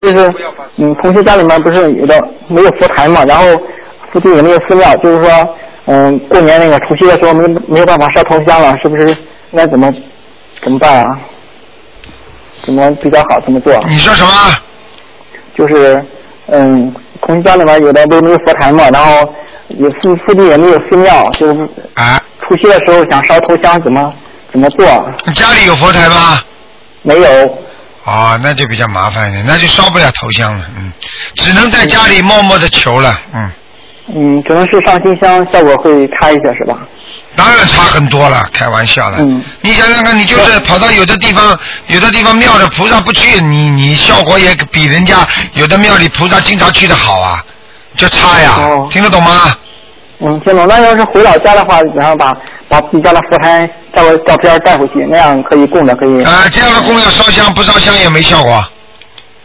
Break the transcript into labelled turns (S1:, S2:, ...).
S1: 就是同学家里面不是有的没有佛台嘛，然后附近也没有寺庙，就是说过年那个除夕的时候没有办法烧头香了，是不是应该怎么办啊？怎么比较好？怎么做？
S2: 你说什么？
S1: 就是同学家里面有的不是没有佛台嘛，然后也附近也没有寺庙，就是除夕的时候想烧头香怎么做？
S2: 你家里有佛台吗？
S1: 没有。
S2: 哦，那就比较麻烦一点，那就烧不了头香了，只能在家里默默的求了，
S1: 只能是上新香，效果会差一些是吧？
S2: 当然差很多了，开玩笑了。你想想看，你就是跑到有的地方庙的菩萨不去，你效果也比人家有的庙里菩萨经常去的好啊，就差呀，听得懂吗？
S1: 听懂。那要是回老家的话，然后把自己家的佛台照个照片带回去，那样可以供的，可以。
S2: 这样的供要烧香，不烧香也没效果。